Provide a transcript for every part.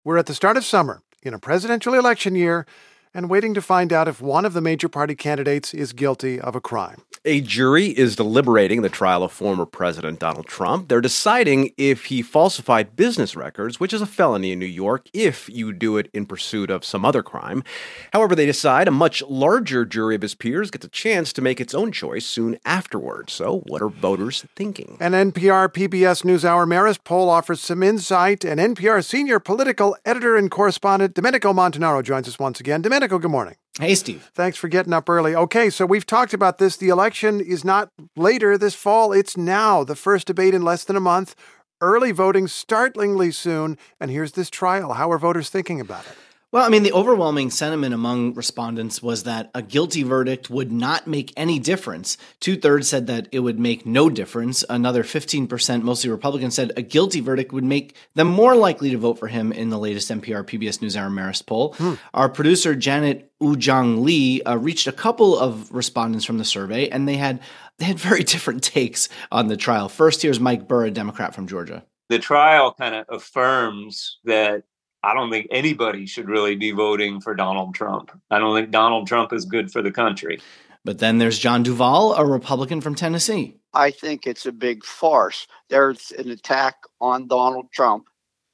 We're at the start of summer in a presidential election year and waiting to find out if one of the major party candidates is guilty of a crime. A jury is deliberating the trial of former President Donald Trump. They're deciding if he falsified business records, which is a felony in New York if you do it in pursuit of some other crime. However, they decide a much larger jury of his peers gets a chance to make its own choice soon afterwards. So what are voters thinking? An NPR PBS NewsHour Marist poll offers some insight, and NPR senior political editor and correspondent Domenico Montanaro joins us once again. Domenico, good morning. Hey, Steve. Thanks for getting up early. Okay, so we've talked about this. The election is not later this fall. It's now. The first debate in less than a month. Early voting startlingly soon. And here's this trial. How are voters thinking about it? Well, I mean, the overwhelming sentiment among respondents was that a guilty verdict would not make any difference. 2/3 said that it would make no difference. Another 15%, mostly Republicans, said a guilty verdict would make them more likely to vote for him in the latest NPR PBS NewsHour Marist poll. Our producer, Janet Woo-Jung Lee, reached a couple of respondents from the survey, and they had very different takes on the trial. First, here's Mike Burr, a Democrat from Georgia. The trial kind of affirms that I don't think anybody should really be voting for Donald Trump. I don't think Donald Trump is good for the country. But then there's John Duvall, a Republican from Tennessee. I think it's a big farce. There's an attack on Donald Trump.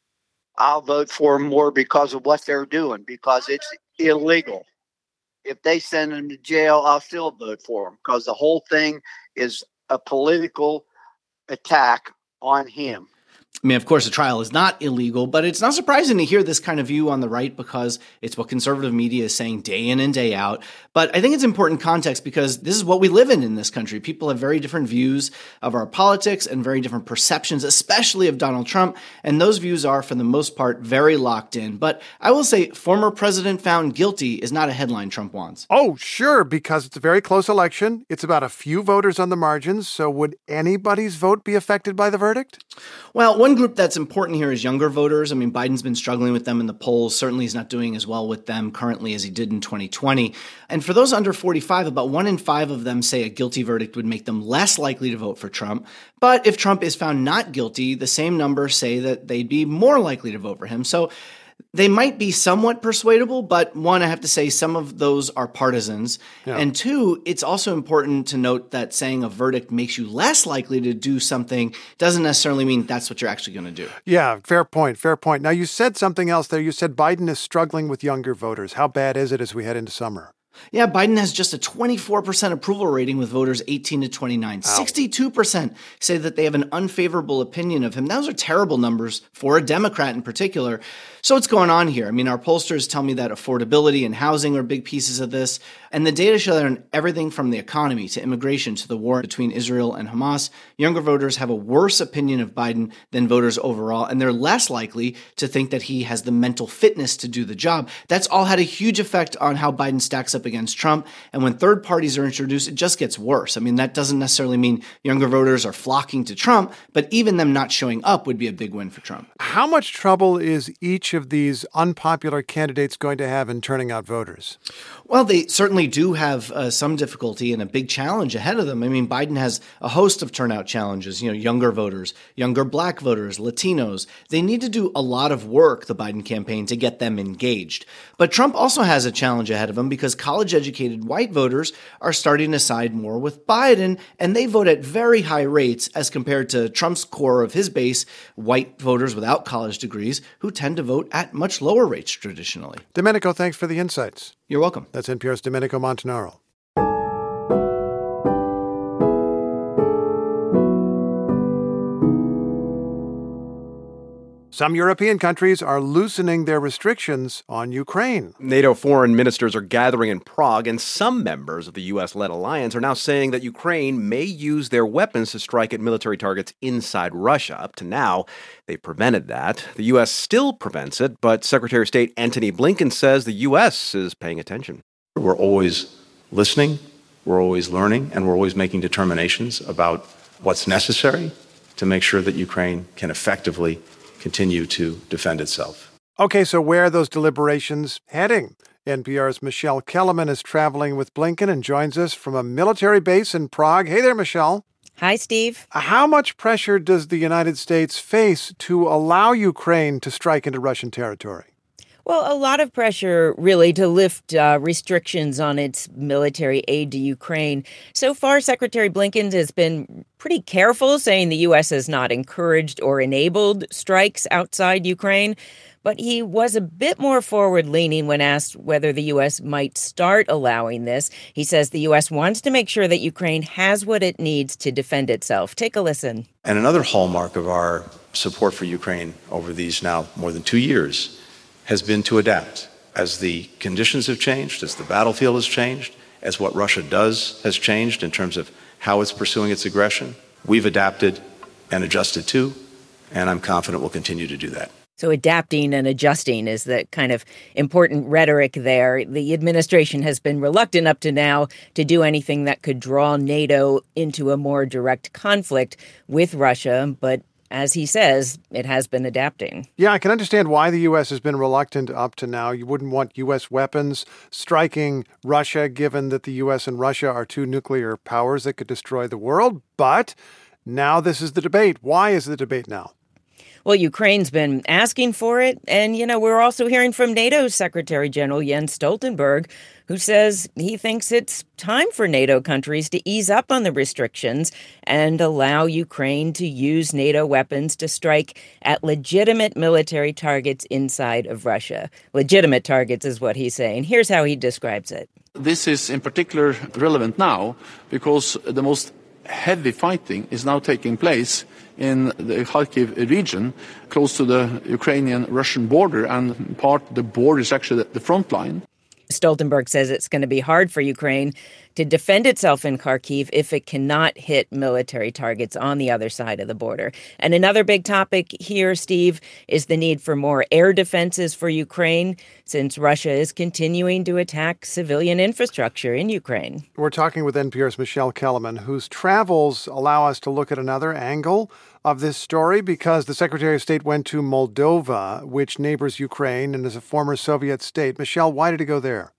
I'll vote for him more because of what they're doing, because it's illegal. If they send him to jail, I'll still vote for him because the whole thing is a political attack on him. I mean, of course, the trial is not illegal, but it's not surprising to hear this kind of view on the right because it's what conservative media is saying day in and day out. But I think it's important context because this is what we live in this country. People have very different views of our politics and very different perceptions, especially of Donald Trump. And those views are, for the most part, very locked in. But I will say former president found guilty is not a headline Trump wants. Oh, sure, because it's a very close election. It's about a few voters on the margins. So would anybody's vote be affected by the verdict? Well, one group that's important here is younger voters. I mean, Biden's been struggling with them in the polls. Certainly he's not doing as well with them currently as he did in 2020. And for those under 45, about 1 in 5 of them say a guilty verdict would make them less likely to vote for Trump. But if Trump is found not guilty, the same numbers say that they'd be more likely to vote for him. So they might be somewhat persuadable, but one, I have to say some of those are partisans. Yeah. And two, it's also important to note that saying a verdict makes you less likely to do something doesn't necessarily mean that's what you're actually going to do. Yeah, fair point, fair point. Now, you said something else there. You said Biden is struggling with younger voters. How bad is it as we head into summer? Yeah, Biden has just a 24% approval rating with voters 18 to 29. Ow. 62% say that they have an unfavorable opinion of him. Those are terrible numbers for a Democrat in particular. So what's going on here? I mean, our pollsters tell me that affordability and housing are big pieces of this. And the data show that on everything from the economy to immigration to the war between Israel and Hamas, younger voters have a worse opinion of Biden than voters overall, and they're less likely to think that he has the mental fitness to do the job. That's all had a huge effect on how Biden stacks up against Trump. And when third parties are introduced, it just gets worse. I mean, that doesn't necessarily mean younger voters are flocking to Trump, but even them not showing up would be a big win for Trump. How much trouble is each of these unpopular candidates going to have in turning out voters? Well, they certainly do have some difficulty and a big challenge ahead of them. I mean, Biden has a host of turnout challenges, younger voters, younger black voters, Latinos. They need to do a lot of work, the Biden campaign, to get them engaged. But Trump also has a challenge ahead of him because college-educated white voters are starting to side more with Biden, and they vote at very high rates as compared to Trump's core of his base, white voters without college degrees, who tend to vote at much lower rates traditionally. Domenico, thanks for the insights. You're welcome. That's NPR's Domenico Montanaro. Some European countries are loosening their restrictions on Ukraine. NATO foreign ministers are gathering in Prague, and some members of the U.S.-led alliance are now saying that Ukraine may use their weapons to strike at military targets inside Russia. Up to now, they prevented that. The U.S. still prevents it, but Secretary of State Antony Blinken says the U.S. is paying attention. We're always listening, we're always learning, and we're always making determinations about what's necessary to make sure that Ukraine can effectively continue to defend itself. Okay, so where are those deliberations heading? NPR's Michelle Kellerman is traveling with Blinken and joins us from a military base in Prague. Hey there, Michelle. Hi, Steve. How much pressure does the United States face to allow Ukraine to strike into Russian territory? Well, a lot of pressure, really, to lift restrictions on its military aid to Ukraine. So far, Secretary Blinken has been pretty careful, saying the U.S. has not encouraged or enabled strikes outside Ukraine. But he was a bit more forward-leaning when asked whether the U.S. might start allowing this. He says the U.S. wants to make sure that Ukraine has what it needs to defend itself. Take a listen. And another hallmark of our support for Ukraine over these now more than 2 years has been to adapt. As the conditions have changed, as the battlefield has changed, as what Russia does has changed in terms of how it's pursuing its aggression, we've adapted and adjusted too, and I'm confident we'll continue to do that. So adapting and adjusting is the kind of important rhetoric there. The administration has been reluctant up to now to do anything that could draw NATO into a more direct conflict with Russia, but as he says, it has been adapting. Yeah, I can understand why the U.S. has been reluctant up to now. You wouldn't want U.S. weapons striking Russia, given that the U.S. and Russia are two nuclear powers that could destroy the world. But now this is the debate. Why is the debate now? Well, Ukraine's been asking for it. And, we're also hearing from NATO's Secretary General Jens Stoltenberg, who says he thinks it's time for NATO countries to ease up on the restrictions and allow Ukraine to use NATO weapons to strike at legitimate military targets inside of Russia. Legitimate targets is what he's saying. Here's how he describes it. This is in particular relevant now because the most heavy fighting is now taking place in the Kharkiv region, close to the Ukrainian-Russian border, and the border is actually the front line. Stoltenberg says it's going to be hard for Ukraine to defend itself in Kharkiv if it cannot hit military targets on the other side of the border. And another big topic here, Steve, is the need for more air defenses for Ukraine, since Russia is continuing to attack civilian infrastructure in Ukraine. We're talking with NPR's Michelle Kellerman, whose travels allow us to look at another angle of this story, because the Secretary of State went to Moldova, which neighbors Ukraine and is a former Soviet state. Michelle, why did he go there?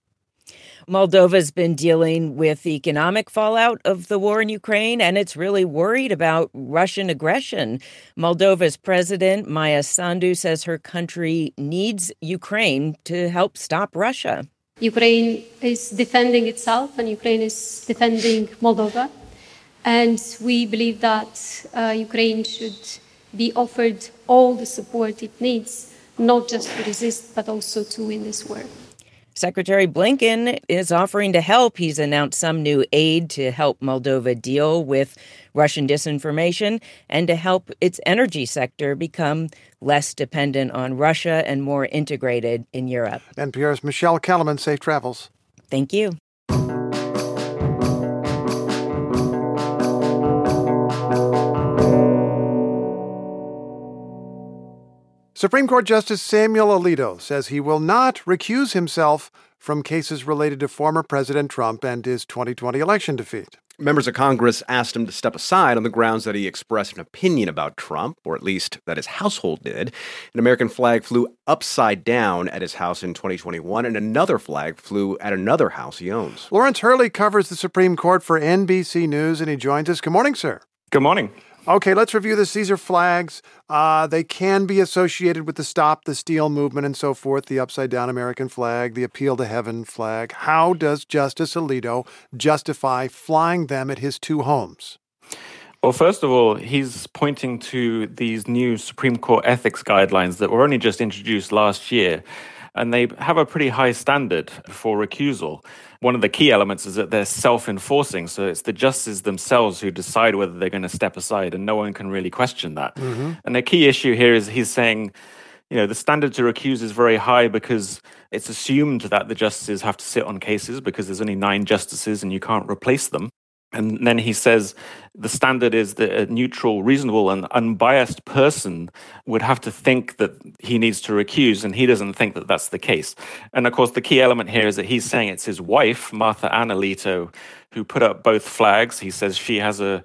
Moldova's been dealing with the economic fallout of the war in Ukraine, and it's really worried about Russian aggression. Moldova's president, Maya Sandu, says her country needs Ukraine to help stop Russia. Ukraine is defending itself, and Ukraine is defending Moldova. And we believe that Ukraine should be offered all the support it needs, not just to resist, but also to win this war. Secretary Blinken is offering to help. He's announced some new aid to help Moldova deal with Russian disinformation and to help its energy sector become less dependent on Russia and more integrated in Europe. NPR's Michelle Kellerman, safe travels. Thank you. Supreme Court Justice Samuel Alito says he will not recuse himself from cases related to former President Trump and his 2020 election defeat. Members of Congress asked him to step aside on the grounds that he expressed an opinion about Trump, or at least that his household did. An American flag flew upside down at his house in 2021, and another flag flew at another house he owns. Lawrence Hurley covers the Supreme Court for NBC News, and he joins us. Good morning, sir. Good morning. Okay, let's review this. These are flags. They can be associated with the Stop the Steal movement and so forth, the upside-down American flag, the Appeal to Heaven flag. How does Justice Alito justify flying them at his two homes? Well, first of all, he's pointing to these new Supreme Court ethics guidelines that were only just introduced last year, and they have a pretty high standard for recusal. One of the key elements is that they're self-enforcing, so it's the justices themselves who decide whether they're going to step aside, and no one can really question that. Mm-hmm. And the key issue here is he's saying, the standard to recuse is very high because it's assumed that the justices have to sit on cases because there's only 9 justices and you can't replace them. And then he says the standard is that a neutral, reasonable, and unbiased person would have to think that he needs to recuse, and he doesn't think that that's the case. And of course, the key element here is that he's saying it's his wife, Martha Ann Alito, who put up both flags. He says she has a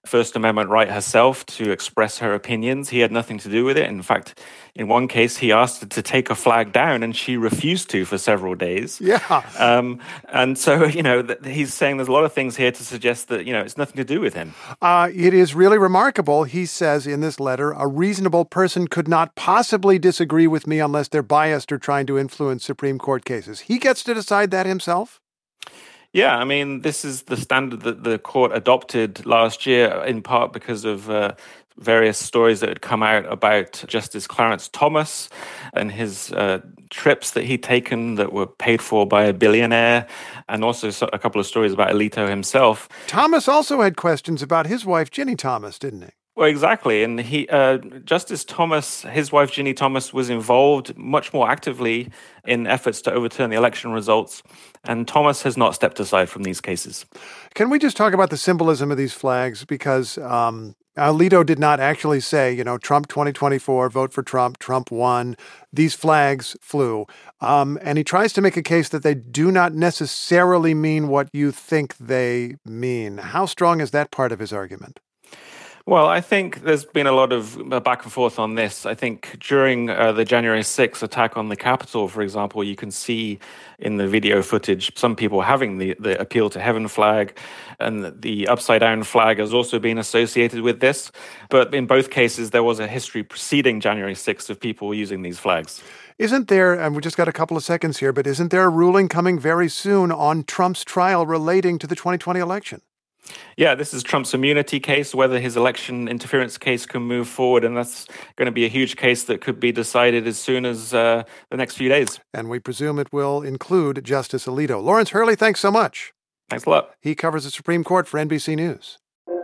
First Amendment right herself to express her opinions. He had nothing to do with it. In fact, in one case, he asked her to take a flag down and she refused to for several days. Yeah. And so, he's saying there's a lot of things here to suggest that, it's nothing to do with him. It is really remarkable. He says in this letter, a reasonable person could not possibly disagree with me unless they're biased or trying to influence Supreme Court cases. He gets to decide that himself? Yeah, I mean, this is the standard that the court adopted last year, in part because of various stories that had come out about Justice Clarence Thomas and his trips that he'd taken that were paid for by a billionaire, and also a couple of stories about Alito himself. Thomas also had questions about his wife, Ginny Thomas, didn't he? Well, exactly. And Justice Thomas, his wife, Ginny Thomas, was involved much more actively in efforts to overturn the election results. And Thomas has not stepped aside from these cases. Can we just talk about the symbolism of these flags? Because Alito did not actually say, Trump 2024, vote for Trump, Trump won. These flags flew. And he tries to make a case that they do not necessarily mean what you think they mean. How strong is that part of his argument? Well, I think there's been a lot of back and forth on this. I think during the January 6th attack on the Capitol, for example, you can see in the video footage some people having the Appeal to Heaven flag, and the upside-down flag has also been associated with this. But in both cases, there was a history preceding January 6th of people using these flags. Isn't there, and we just got a couple of seconds here, but isn't there a ruling coming very soon on Trump's trial relating to the 2020 election? Yeah, this is Trump's immunity case, whether his election interference case can move forward. And that's going to be a huge case that could be decided as soon as the next few days. And we presume it will include Justice Alito. Lawrence Hurley, thanks so much. Thanks a lot. He covers the Supreme Court for NBC News.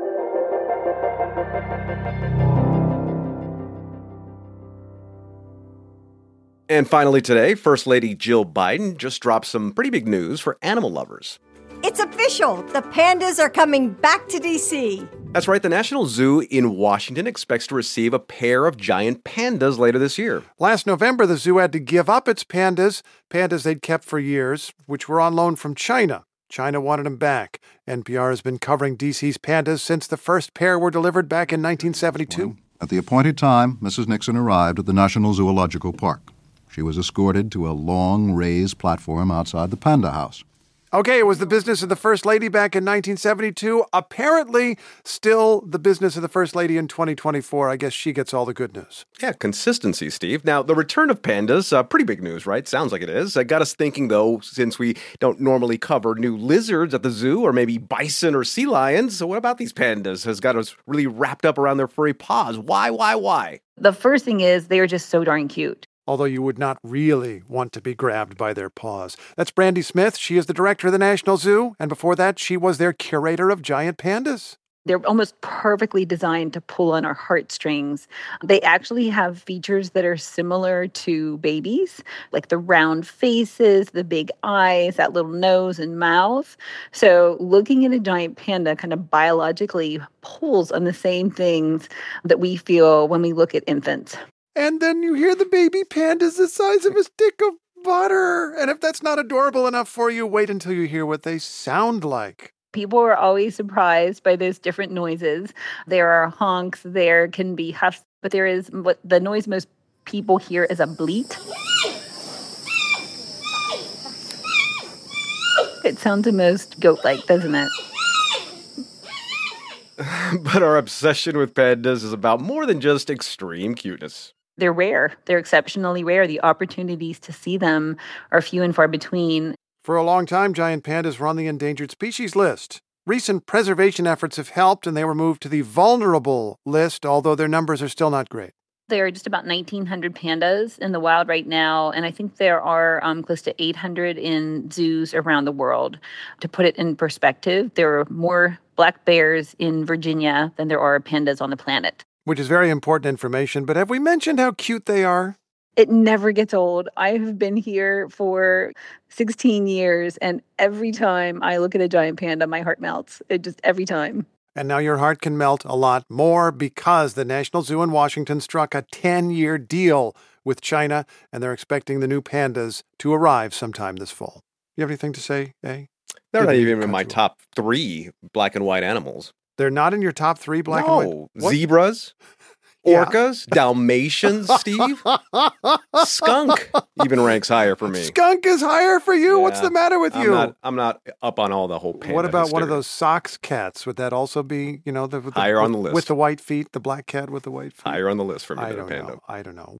And finally today, First Lady Jill Biden just dropped some pretty big news for animal lovers. It's official. The pandas are coming back to D.C. That's right. The National Zoo in Washington expects to receive a pair of giant pandas later this year. Last November, the zoo had to give up its pandas they'd kept for years, which were on loan from China. China wanted them back. NPR has been covering D.C.'s pandas since the first pair were delivered back in 1972. At the appointed time, Mrs. Nixon arrived at the National Zoological Park. She was escorted to a long, raised platform outside the Panda House. Okay, it was the business of the First Lady back in 1972. Apparently, still the business of the First Lady in 2024. I guess she gets all the good news. Yeah, consistency, Steve. Now, the return of pandas, pretty big news, right? Sounds like it is. It got us thinking, though, since we don't normally cover new lizards at the zoo or maybe bison or sea lions. So what about these pandas? Has got us really wrapped up around their furry paws. Why? The first thing is they are just so darn cute. Although you would not really want to be grabbed by their paws. That's Brandy Smith. She is the director of the National Zoo, and before that, she was their curator of giant pandas. They're almost perfectly designed to pull on our heartstrings. They actually have features that are similar to babies, like the round faces, the big eyes, that little nose and mouth. So looking at a giant panda kind of biologically pulls on the same things that we feel when we look at infants. And then you hear the baby pandas the size of a stick of butter. And if that's not adorable enough for you, wait until you hear what they sound like. People are always surprised by those different noises. There are honks, there can be huffs, but there is what the noise most people hear is a bleat. It sounds the most goat-like, doesn't it? But our obsession with pandas is about more than just extreme cuteness. They're rare. They're exceptionally rare. The opportunities to see them are few and far between. For a long time, giant pandas were on the endangered species list. Recent preservation efforts have helped, and they were moved to the vulnerable list, although their numbers are still not great. There are just about 1,900 pandas in the wild right now, and I think there are close to 800 in zoos around the world. To put it in perspective, there are more black bears in Virginia than there are pandas on the planet. Which is very important information, but have we mentioned how cute they are? It never gets old. I have been here for 16 years, and every time I look at a giant panda, my heart melts. Every time. And now your heart can melt a lot more because the National Zoo in Washington struck a 10-year deal with China, and they're expecting the new pandas to arrive sometime this fall. You have anything to say, eh? They're not even in my top 3 black and white animals. They're not in your top 3 black and white? No. What? Zebras, Yeah. orcas, Dalmatians, Steve. Skunk even ranks higher for me. Skunk is higher for you? What's Yeah. the matter with you? I'm not up on all the whole panda What about one of hysteria. those Sox cats? Would that also be, Higher on the list. With the white feet, the black cat with the white feet? Higher on the list for me I than a don't panda. know. I don't know.